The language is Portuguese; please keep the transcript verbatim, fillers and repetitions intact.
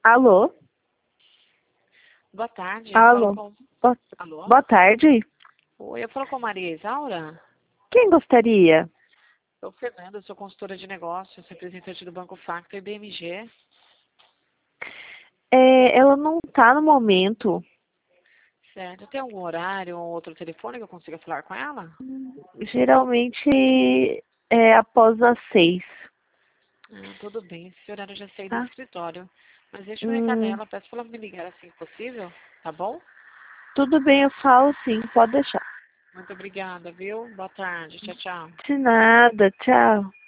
Alô? Boa tarde, eu falo Alô? com... Boa, Alô? boa tarde. Oi, eu falo com Maria Isaura? Quem gostaria? Sou Fernanda, sou consultora de negócios, representante do Banco Factor e B M G. É, ela não tá no momento. Certo, tem algum horário ou outro telefone que eu consiga falar com ela? Geralmente é após as seis, Ah, tudo bem, esse horário eu já saí do tá? escritório. Mas deixa eu recado a Hum, ela, peço para ela me ligar assim que possível, tá bom? tudo bem, eu falo sim, pode deixar. Muito obrigada, viu? Boa tarde, tchau, tchau. De nada, tchau.